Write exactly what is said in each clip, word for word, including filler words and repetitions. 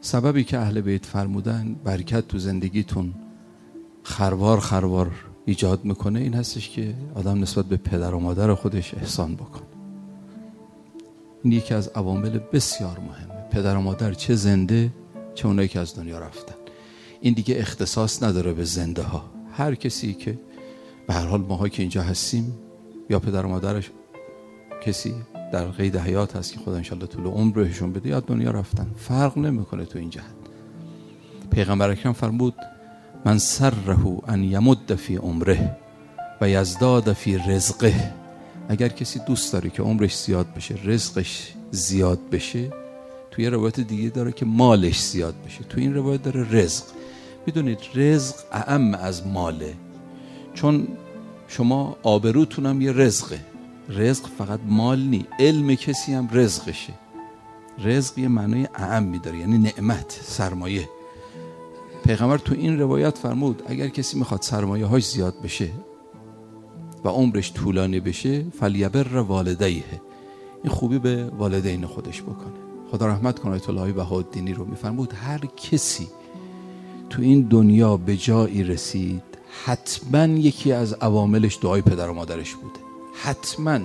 سببی که اهل بیت فرمودن برکت تو زندگیتون خروار خروار ایجاد میکنه این هستش که آدم نسبت به پدر و مادر خودش احسان بکنه. این یکی از عوامل بسیار مهمه. پدر و مادر چه زنده چه اونایی که از دنیا رفتن. این دیگه اختصاص نداره به زنده ها. هر کسی که به هر حال ماها که اینجا هستیم یا پدر و مادرش کسی در قید حیات هست که خدا انشالله طول عمر بهشون بده یا دنیا رفتن، فرق نمیکنه تو این جهت. پیغمبر اکرم فرمود من سره ان یمد فی عمره و یزداد فی رزقه. اگر کسی دوست داره که عمرش زیاد بشه، رزقش زیاد بشه، توی یه روایت دیگه داره که مالش زیاد بشه، توی این روایت داره رزق. میدونید رزق اعم از ماله، چون شما آبروتونم یه رزقه. رزق فقط مال نی، علم کسی هم رزقشه. رزق یه معنای اعمی داره، یعنی نعمت، سرمایه. پیغمبر تو این روایت فرمود اگر کسی میخواد سرمایه هاش زیاد بشه و عمرش طولانی بشه فلیبر والدیه، این خوبی به والدین خودش بکنه. خدا رحمت کنه آیت الله بهاءالدینی رو میفرمود هر کسی تو این دنیا به جایی رسید حتما یکی از عواملش دعای پدر و مادرش بوده، حتما.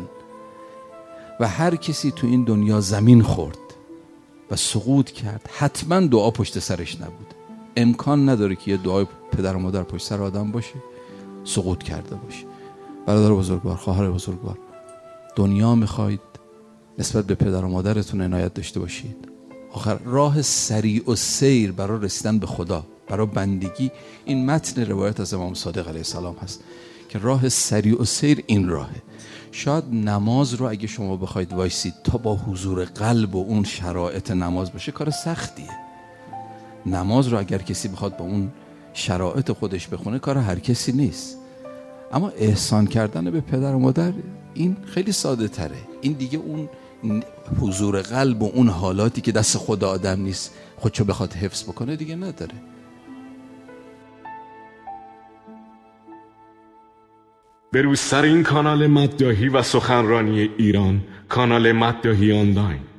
و هر کسی تو این دنیا زمین خورد و سقوط کرد حتما دعا پشت سرش نبوده. امکان نداره که یه دعای پدر و مادر پشت سر آدم باشه سقوط کرده باشه. برادر بزرگوار، خواهر بزرگوار، دنیا میخواید نسبت به پدر و مادرتون عنایت داشته باشید. آخر راه سریع و سیر برای رسیدن به خدا، برای بندگی، این متن روایت از امام صادق علیه السلام هست که راه سریع و سیر این راهه. شاید نماز رو اگه شما بخواید وایسید تا با حضور قلب و اون شرایط نماز باشه کار سختیه. نماز رو اگر کسی بخواد با اون شرایط خودش بخونه کار هر کسی نیست. اما احسان کردن به پدر و مادر این خیلی ساده تره. این دیگه اون حضور قلب و اون حالاتی که دست خود آدم نیست خودشو بخواد حفظ بکنه دیگه نداره. بروز سر این کانال مداحی و سخنرانی ایران، کانال مداحی آنلاین.